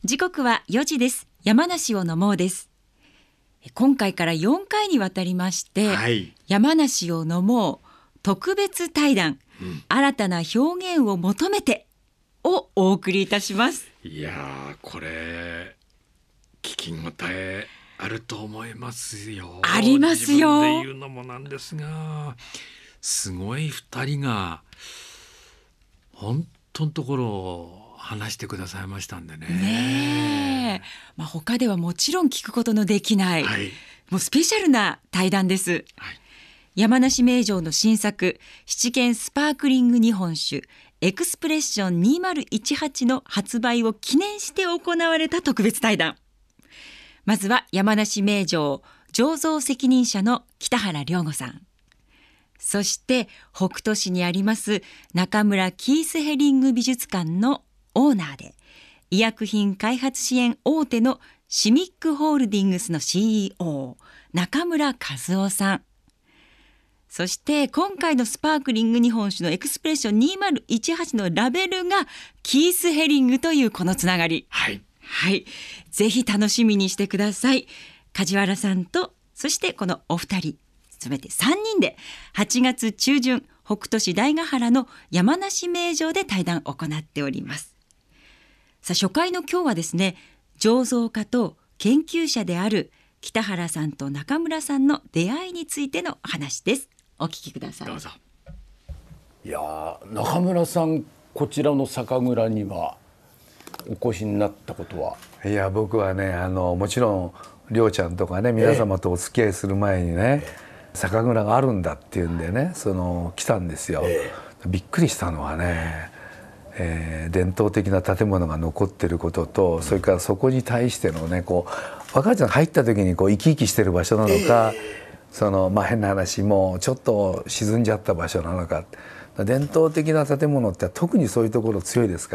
時刻は4時です。山梨を飲もうです。今回から4回にわたりまして、山梨を飲もう特別対談、新たな表現を求めてをお送りいたします。 いやー、これ聞き応えあると思いますよ。 ありますよ。 自分で言うのもなんですが、すごい2人が本当のところを話してくださいましたんでね。 他ではもちろん聞くことのできない、もうスペシャルな対談です。山梨名城の新作七軒スパークリング日本酒エクスプレッション2018の発売を記念して行われた特別対談。まずは山梨名城醸造責任者の北原良吾さん、そして北斗市にあります中村キースヘリング美術館のオーナーで医薬品開発支援大手のシミックホールディングスの CEO 中村和夫さん、そして今回のスパークリング日本酒のエクスプレッション2018のラベルがキースヘリングというこのつながり、ぜひ楽しみにしてください。梶原さんとそしてこのお二人全て3人で8月中旬北斗市大ヶ原の山梨名城で対談を行っております。さあ、初回の今日はですね、醸造家と研究者である北原さんと中村さんの出会いについての話です。お聞きください。 どうぞ。 いや、中村さん、こちらの酒蔵にはお越しになったことは？ いや、僕はね、もちろんりょうちゃんとかね、皆様とお付き合いする前にね、酒蔵があるんだっていうんでね、来たんですよ。びっくりしたのはね、伝統的な建物が残ってることと、それからそこに対してのね、若いちゃんが入った時に生き生きしてる場所なのか、変な話、もうちょっと沈んじゃった場所なのか。伝統的な建物って特にそういうところ強いですから、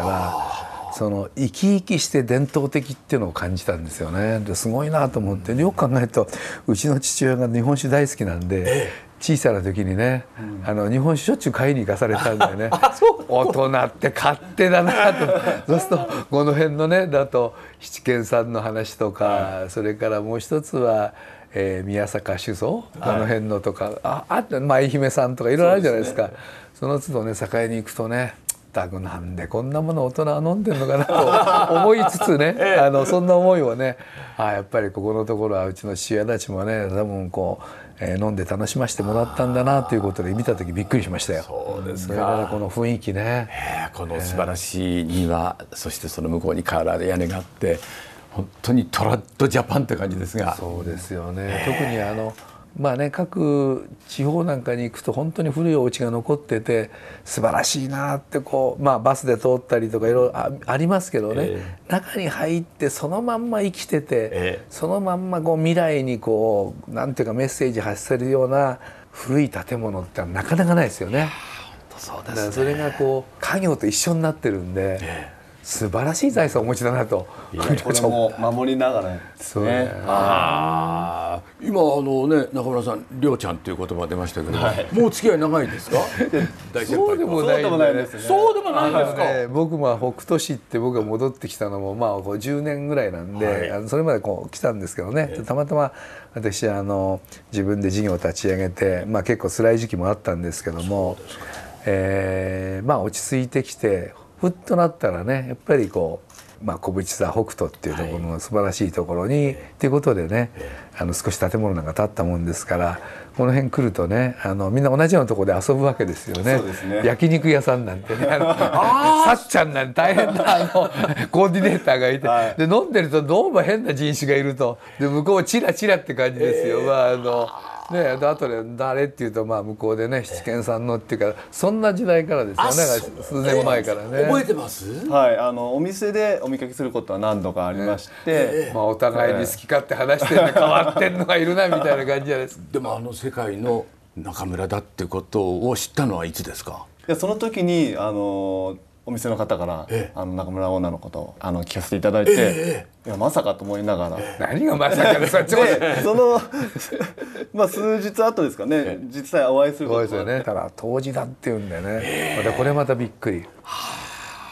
生き生きして伝統的っていうのを感じたんですよね。ですごいなと思って、よく考えるとうちの父親が日本酒大好きなんで、小さな時にね、日本酒しょっちゅう買いに行かされたんでね大人って勝手だなと。そうするとこの辺のねだと七軒さんの話とか、それからもう一つは、宮坂酒造、あの辺のとか、あと愛媛さんとかいろいろあるじゃないですか。その都度ね酒屋に行くとね、なんでこんなもの大人は飲んでるのかなと思いつつねそんな思いをね、やっぱりここのところはうちの父親たちもね、多分飲んで楽しませてもらったんだなということで見た時びっくりしましたよ。 そうですか。 それからこの雰囲気ね、 この素晴らしい庭、そしてその向こうに瓦で屋根があって、本当にトラッドジャパンって感じですが。 そうですよね。特に各地方なんかに行くと本当に古いお家が残ってて素晴らしいなってバスで通ったりとかいろいろありますけどね、中に入ってそのまんま生きてて、そのまんま未来になんていうかメッセージ発せるような古い建物ってなかなかないですよね。 そうですね。 それが家業と一緒になってるんで、素晴らしい財産をお持ちだなと。 これも守りながらですね。 今中村さん、りょうちゃんという言葉出ましたけど、もう付き合い長いですか？大先輩。 そうでもないですね。 そうでもないですか？ 僕も北斗市って僕が戻ってきたのも10年ぐらいなんで、それまで来たんですけどね、たまたま私自分で事業を立ち上げて、結構辛い時期もあったんですけども、落ち着いてきてふっとなったらね、やっぱり小淵沢北斗っていうところの素晴らしいところにっていうことでね、少し建物なんか建ったもんですから、この辺来るとね、みんな同じようなところで遊ぶわけですよね。焼肉屋さんなんてね、さっちゃんなんて大変なコーディネーターがいて、で飲んでるとどうも変な人種がいると、で向こうチラチラって感じですよ。で後で誰っていうと向こうでね七軒さんのっていうか、そんな時代からですよね。数年前からね。 覚えてます？ はい、お店でお見かけすることは何度かありまして、 お互いに好き勝手話して変わってんのがいるなみたいな感じじゃないですか。 でも世界の中村だってことを知ったのはいつですか？ その時にお店の方から中村オーナーのことを聞かせていただいて、いやまさかと思いながら、 何がまさかですか。 でその数日後ですかね、実際お会いすることがあって、 ただ当時だっていうんでね、これまたびっくり。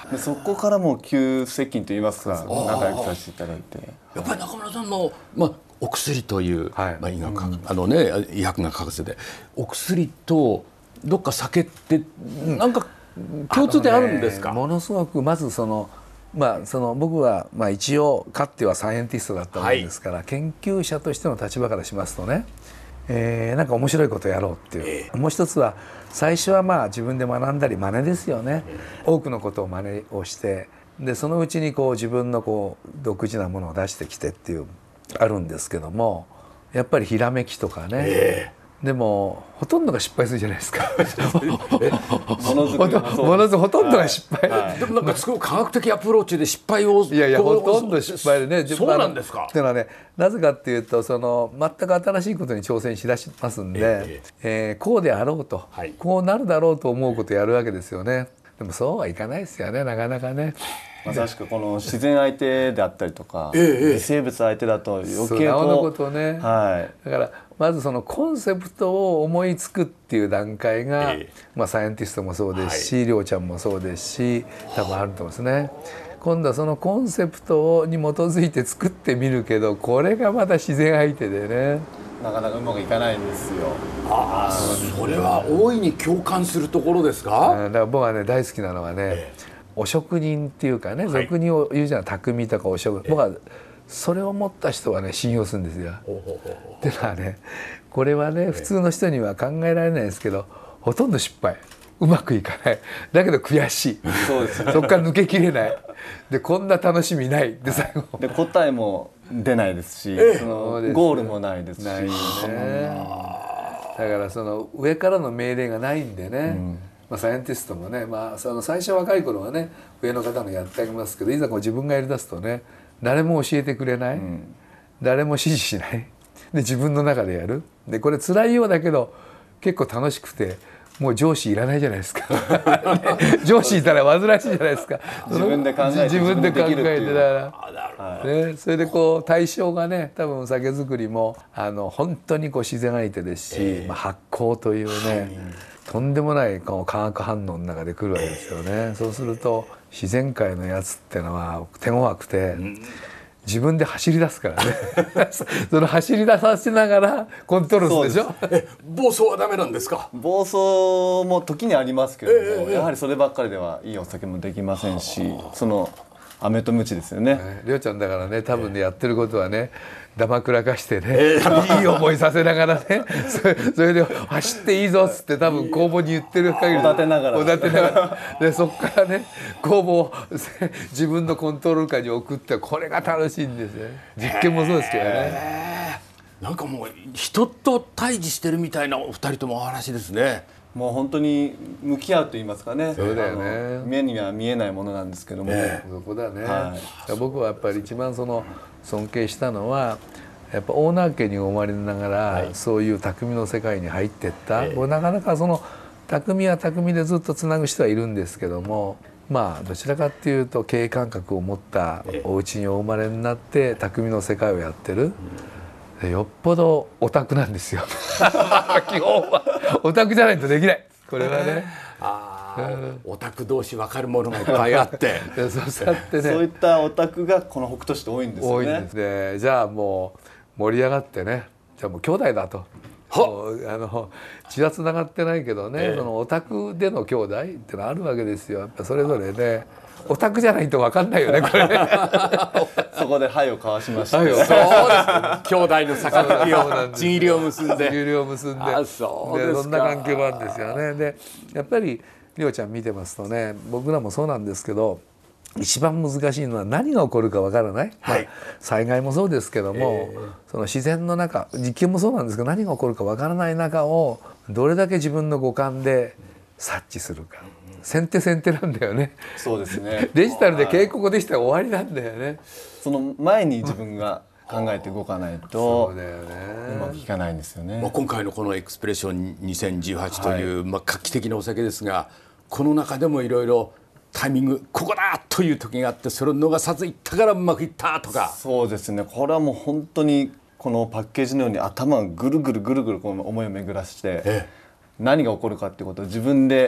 でそこからもう急接近といいますか仲良くさせていただいて、 やっぱり中村さんの、お薬という、 はい医学医学が欠かせでお薬とどっか酒ってなんか共通点あるんですか？ ものすごくまず僕は一応かつてはサイエンティストだったものですから、研究者としての立場からしますとね、なんか面白いことをやろうっていう、もう一つは最初は自分で学んだり真似ですよね、多くのことを真似をして、でそのうちに自分の独自なものを出してきてっていうあるんですけども、やっぱりひらめきとかね、でもほとんどが失敗するじゃないですかものづくほとんどが失敗、 でもなんかすごい科学的アプローチで失敗をほとんど失敗でね。 そうなんですか？ っていうのはね、なぜかっていうと全く新しいことに挑戦しだしますんで、こうであろうと、こうなるだろうと思うことをやるわけですよね。でもそうはいかないですよね、なかなかね。 まさしくこの自然相手であったりとか、微生物相手だと余計なおのことね、 はい、 だからまずそのコンセプトを思いつくっていう段階が、サイエンティストもそうですし、りょうちゃんもそうですし、多分あると思うんですね。今度はそのコンセプトに基づいて作ってみるけど、これがまた自然相手でね、 なかなかうまくいかないんですよ。 それは大いに共感するところですか？ だから僕はね大好きなのはね、お職人っていうかね、俗に言うじゃん、匠とかお職人、僕はそれを持った人はね信用するんですよ。っていうのはね、これはね普通の人には考えられないですけど、ほとんど失敗、うまくいかない、だけど悔しい、 そうですね、 そこから抜けきれない、でこんな楽しみないで最後で答えも出ないですし、そのゴールもないですし、 ないよね。だからその上からの命令がないんでね、サイエンティストもね、最初若い頃はね上の方のやってあげますけど、いざ自分がやりだすとね、誰も教えてくれない、誰も指示しないで自分の中でやる。でこれ辛いようだけど結構楽しくて、もう上司いらないじゃないですか上司いたら煩わしいじゃないですか。 自分で考えて自分で考えて、だから、ね、それで対象がね、多分酒造りも本当に自然相手ですし、発酵というね、とんでもない化学反応の中で来るわけですよね。そうすると自然界のやつってのは手強くて、自分で走り出すからねその走り出させながらコントロールするでしょ。 暴走はダメなんですか？ 暴走も時にありますけども、やはりそればっかりではいいお酒もできませんし、その飴と鞭ですよね。 りょうちゃんだからね、多分ねやってることはね、だまくらかしてね、いい思いさせながらねそれで走っていいぞっつって多分工房に言ってる限りおだてながらで、そこからね工房を自分のコントロール下に置くって、これが楽しいんですよね。実験もそうですけどね。 なんかもう人と対峙してるみたいなお二人ともお話ですね。 もう本当に向き合うと言いますかね。 そうだよね。 目には見えないものなんですけども、 そこだね。僕はやっぱり一番尊敬したのは、やっぱオーナー家に生まれながら、そういう匠の世界に入っていった、なかなか匠は匠でずっとつなぐ人はいるんですけども、どちらかっていうと経営感覚を持ったお家にお生まれになって匠の世界をやってる、よっぽどオタクなんですよ基本はオタクじゃないとできない、これはね。 オタク同士分かるものがいっぱいあってそういったオタクがこの北斗市って多いんですよね。 多いんですね。じゃあもう盛り上がってね、じゃあもう兄弟だと、血はつながってないけどね、そのオタクでの兄弟ってのあるわけですよ。やっぱそれぞれね、オタクじゃないと分かんないよね、これねそこで灰を交わしました。 そうです兄弟の杯をちぎりを結んでそんな関係もあるんですよね。でやっぱりりょうちゃん見てますとね、僕らもそうなんですけど、一番難しいのは何が起こるかわからない、災害もそうですけども、その自然の中、実験もそうなんですけど、何が起こるかわからない中をどれだけ自分の五感で察知するか。先手なんだよね。 そうですね。 デジタルで警告でしたら終わりなんだよね。 その前に自分が考えて動かないとそうだよね、 うまくいかないんですよね。 今回のこのエクスプレッション2018という、画期的なお酒ですが、この中でもいろいろタイミング、ここだという時があって、それを逃さずいったからうまくいったとか。 そうですね。これはもう本当にこのパッケージのように頭をぐるぐるこの思いを巡らして、何が起こるかっていうことを自分で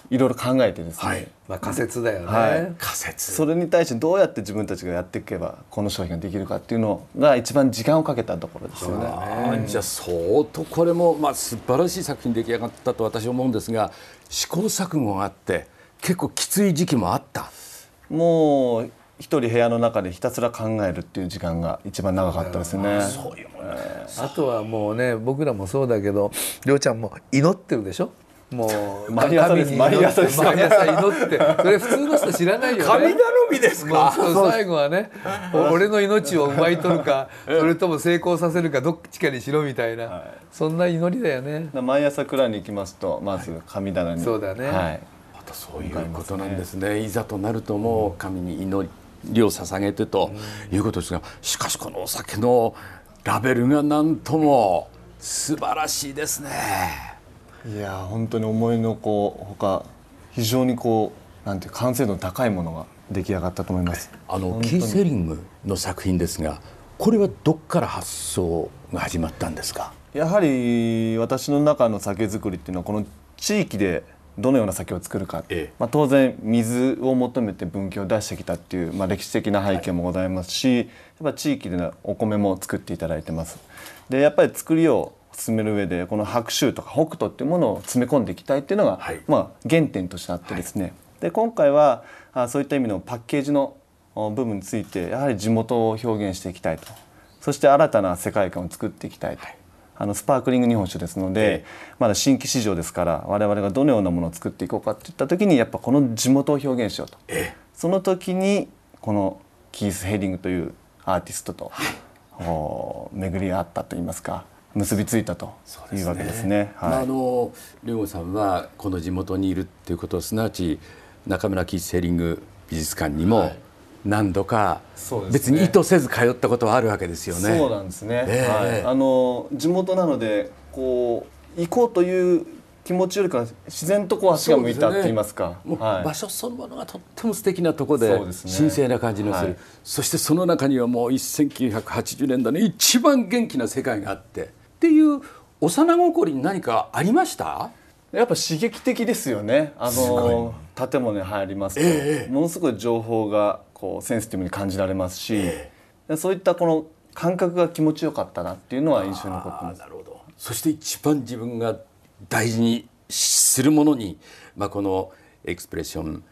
いろいろ考えてですね、 仮説だよね、 仮説。 それに対してどうやって自分たちがやっていけばこの商品ができるかっていうのが一番時間をかけたところですよね。 じゃあ相当これも素晴らしい作品出来上がったと私は思うんですが、試行錯誤があって結構きつい時期もあった。 もう一人部屋の中でひたすら考えるっていう時間が一番長かったですね。 そういうものね。 あとはもうね、僕らもそうだけど、りょうちゃんも祈ってるでしょ。もう毎朝です。毎朝です。 毎朝祈って、それ普通の人知らないよね。 神頼みですか。 最後はね、俺の命を奪い取るか、それとも成功させるか、どっちかにしろみたいな、そんな祈りだよね。 毎朝蔵に行きますと、まず神棚に、 そうだね、 またそういうことなんですね。いざとなるともう神に祈りを捧げてということですが、しかしこのお酒のラベルがなんとも素晴らしいですね。 いや本当に思いのほか非常になんていう完成度の高いものが出来上がったと思います。 キース・ヘリングの作品ですが、これはどっから発想が始まったんですか。 やはり私の中の酒造りっていうのはこの地域でどのような酒を作るか、当然水を求めて分岐を出してきたっていう、歴史的な背景もございますし、やっぱ地域でのお米も作っていただいてます。でやっぱり作りを進める上でこの白州とか北斗っていうものを詰め込んでいきたいっていうのが、原点としてあってですね、で今回はそういった意味のパッケージの部分についてやはり地元を表現していきたいと、そして新たな世界観を作っていきたいと、スパークリング日本酒ですので、まだ新規市場ですから我々がどのようなものを作っていこうかっていった時にやっぱこの地元を表現しようと、その時にこのキース・ヘリングというアーティストと巡り合ったといいますか、結びついたというわけですね。 亮吾さんはこの地元にいるっていうことを、すなわち中村キース・ヘリング美術館にも何度か別に意図せず通ったことはあるわけですよね。 そうなんですね、地元なので行こうという気持ちよりか自然と足が向いたって言いますか、 場所そのものがとっても素敵なところで神聖な感じのする、そしてその中にはもう1980年代の一番元気な世界があってっていう幼心に何かありました？ やっぱ刺激的ですよね。建物に入りますと、ものすごい情報がセンシティブに感じられますし、そういったこの感覚が気持ちよかったなっていうのは印象に残ってます。 なるほど。そして一番自分が大事にするものに、このエクスプレッション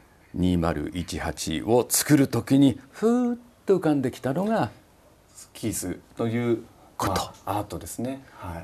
2018を作るときにふーっと浮かんできたのがキースというアートですね。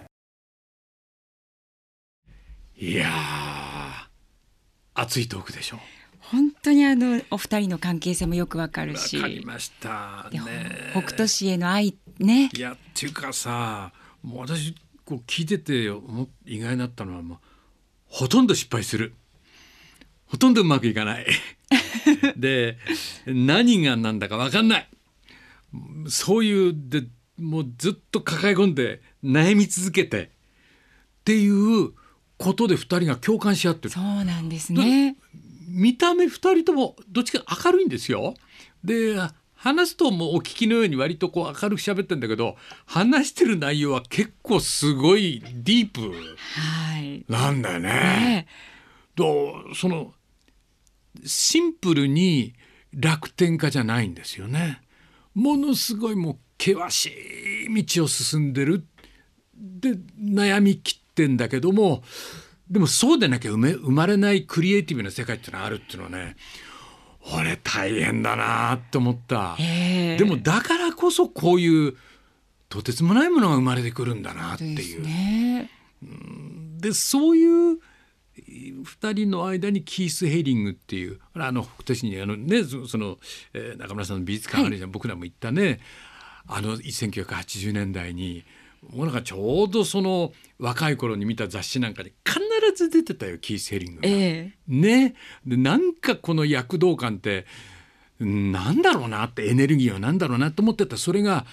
いや熱いトークでしょう。 本当にお二人の関係性もよくわかるし、 わかりましたね。 北斗市への愛ね。 いやっていうかさ、もう私聞いてて意外だったのは、ほとんど失敗する、ほとんどうまくいかないで何が何だか分かんない、そういうでもうずっと抱え込んで悩み続けてっていうことで2人が共感し合ってる。 そうなんですね。 見た目2人ともどっちか明るいんですよ。で話すともうお聞きのように割と明るく喋ってるんだけど、話してる内容は結構すごいディープなんだよね。そのシンプルに楽天家じゃないんですよね。ものすごいもう険しい道を進んでるで悩みきってんだけども、でもそうでなきゃ生まれないクリエイティブな世界っていうのがあるっていうのはね、俺大変だなって思った。でもだからこそこういうとてつもないものが生まれてくるんだなっていう。でそういう2人の間にキース・ヘリングっていう北斗市に中村さんの美術館あるじゃん、僕らも行ったね。1980年代にもうなんかちょうどその若い頃に見た雑誌なんかで必ず出てたよ、キース・ヘリングが、ね。でなんかこの躍動感ってなんだろうなって、エネルギーはなんだろうなと思ってた。それが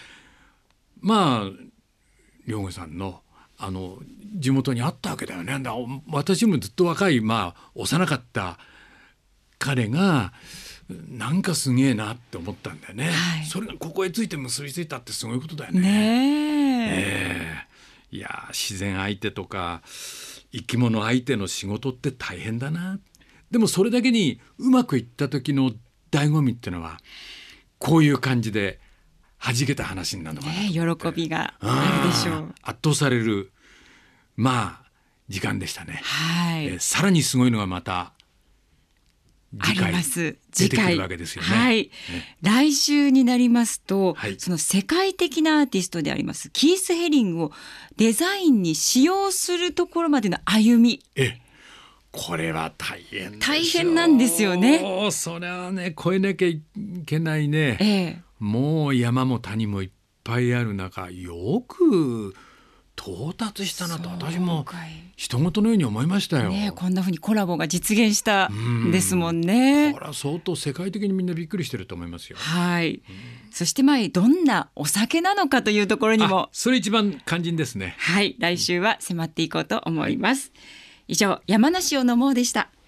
亮吾さんの地元にあったわけだよね。私もずっと若い、幼かった彼がなんかすげえなって思ったんだよね。それがここへついて結びついたってすごいことだよね。いや自然相手とか生き物相手の仕事って大変だな。 でもそれだけにうまくいった時の醍醐味っていうのはこういう感じで弾けた話になるのかなと、 喜びがあるでしょう。 圧倒される時間でしたね。 はい、 さらにすごいのがまた次回出てくるわけですよね。 はい、来週になりますと、 はい、 その世界的なアーティストでありますキース・ヘリングをデザインに使用するところまでの歩み、 これは大変大変なんですよね。 それはね越えなきゃいけないね、もう山も谷もいっぱいある中よく到達したなと私も人事のように思いましたよ、 こんな風にコラボが実現したんですもんね。 これは相当世界的にみんなびっくりしてると思いますよ。 はい、そしてどんなお酒なのかというところにもそれ一番肝心ですね。 はい、来週は迫っていこうと思います。以上、山梨を飲もうでした。